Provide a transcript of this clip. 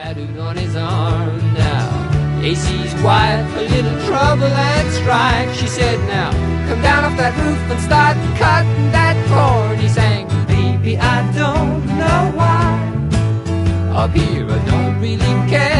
tattooed on his arm now. AC's wife, a little trouble and strife. She said, now, come down off that roof and start cutting that corn. He sang, baby, I don't know why. Up here I don't really care.